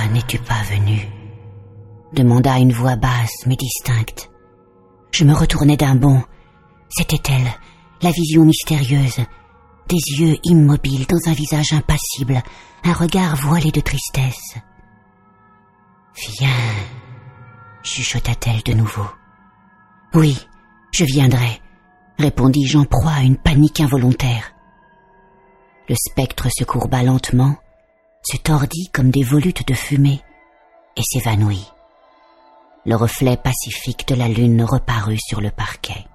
n'es-tu pas venu ?» demanda une voix basse mais distincte. Je me retournai d'un bond. C'était elle, la vision mystérieuse, des yeux immobiles dans un visage impassible, un regard voilé de tristesse. « Viens » chuchota-t-elle de nouveau. « Oui, je viendrai » répondis-je en proie à une panique involontaire. Le spectre se courba lentement, se tordit comme des volutes de fumée et s'évanouit. Le reflet pacifique de la lune reparut sur le parquet.